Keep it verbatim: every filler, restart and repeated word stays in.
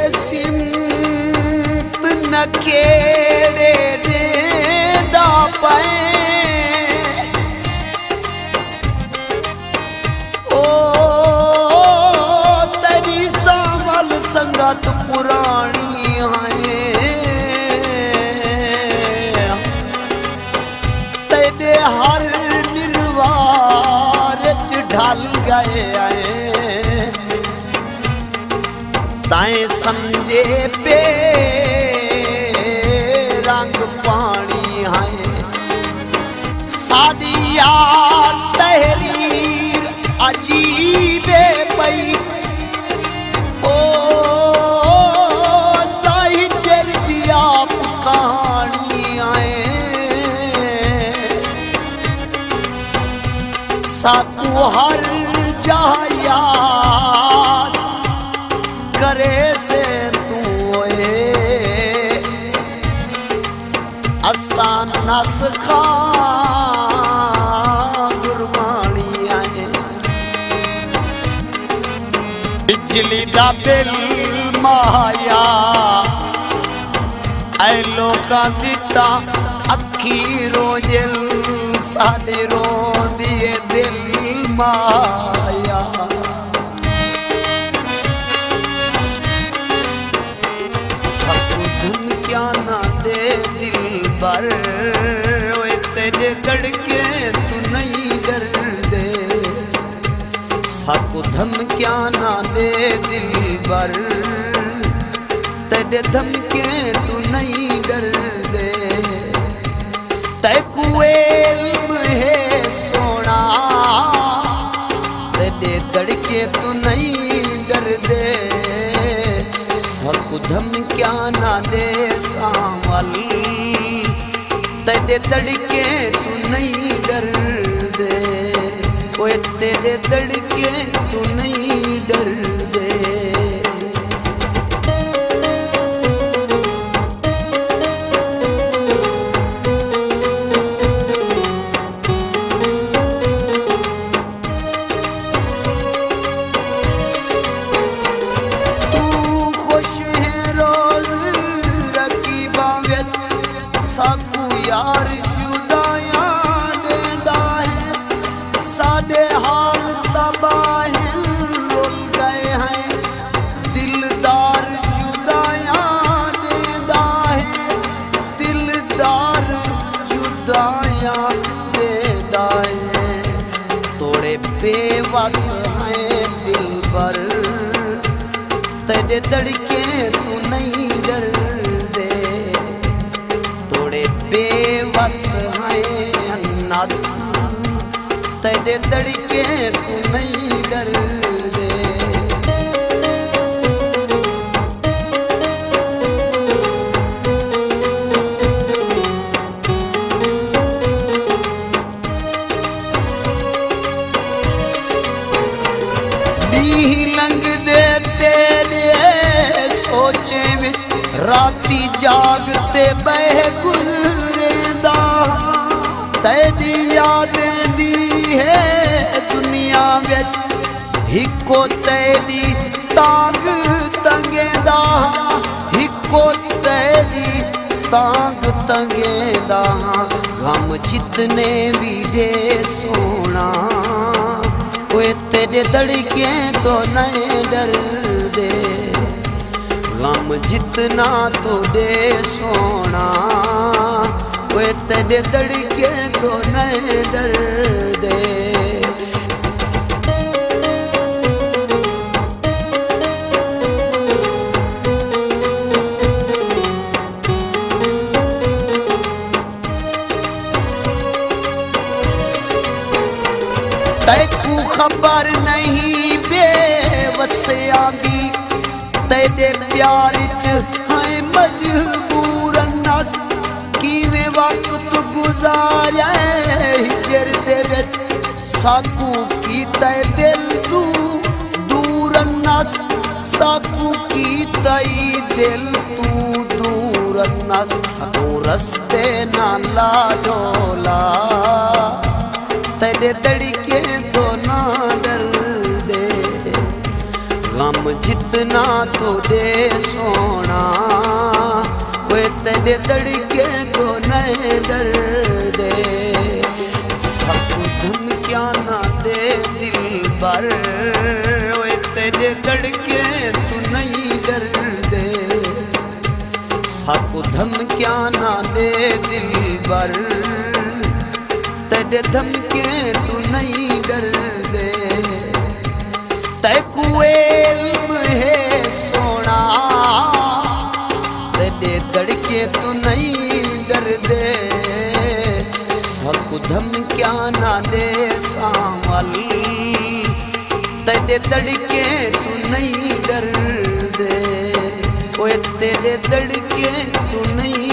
सिमत न केड़े देदा पए ओ तेरी सावल संगत पुरानी है तेरे हर निर्वार च ढल गए आए ताए समझे पे रंग पानी है सादिया तहरीर अजीबे पई ओ साही चर दिया कहानी आए साकू हर जहाया करे से तू असान नस खा गुरबानी आए बिजली दा बिल माया ऐ लोका दिता अखी रोजल साडे रो दिए दिल माया क्या ना दे दिल बर तेरे दड़के तू नहीं डर दे साकू धमकिया ना दे दिल बर तेरे धमके तू नहीं डर दे तैकू इल्म है सोना तेरे दड़के तू नहीं डर दे साकू धमकिया ना दे सावल तेरे दड़के तू नहीं डर दे ओए तेरे दड़के तू नहीं डर दे साकू यार जुदाया देदा है साडे हाल तबाह रोल गए हैं दिलदार जुदाया देदा है दिलदार जुदाया देदा है तोड़े बेवस हैं दिल पर तेरे दड़के तू नहीं डर बेवस है नस तेरे दड़के तू नहीं डर दे लंग दे तेरे सोचे में राती जागते बह गुजरेंदा तेरी यादें दी है दुनिया विच हिको तेरी तांग तंगेदा हिको तेरी तांग तंगेदा गम जितने भी दे सोना ओए तेरे दड़के तो नहीं डर दे गम जितना तो दे सोना ओए तेरे दड़के तो नहीं डर दे तैकू खबर नहीं बेवसिया दी तेरे प्यार च है मजबूर नस किवें वक्त गुजारे हिजर दे विच साकू की तय दिल तू दूर नस साकू की तई दिल तू दूर नस साकू रस्ते ना ला डोला तेरे दड़के तो ना डर दे गम काम जितना तो दे सोना, वे तेरे दड़के तो नहीं डर दे। साकू धमकिया ना दे दिल भर, वे तेरे दड़के तू नहीं डर दे। साकू धमकिया ना दे दिल भर, तेरे धमके तू नहीं डर दे। तैकू इल्म है सोना, तेरे दड़के तू नहीं डर दे। साकू धमकिया ना दे सांवल, तेरे दड़के तू नहीं डर दे। ओए तेरे दड़के तू नहीं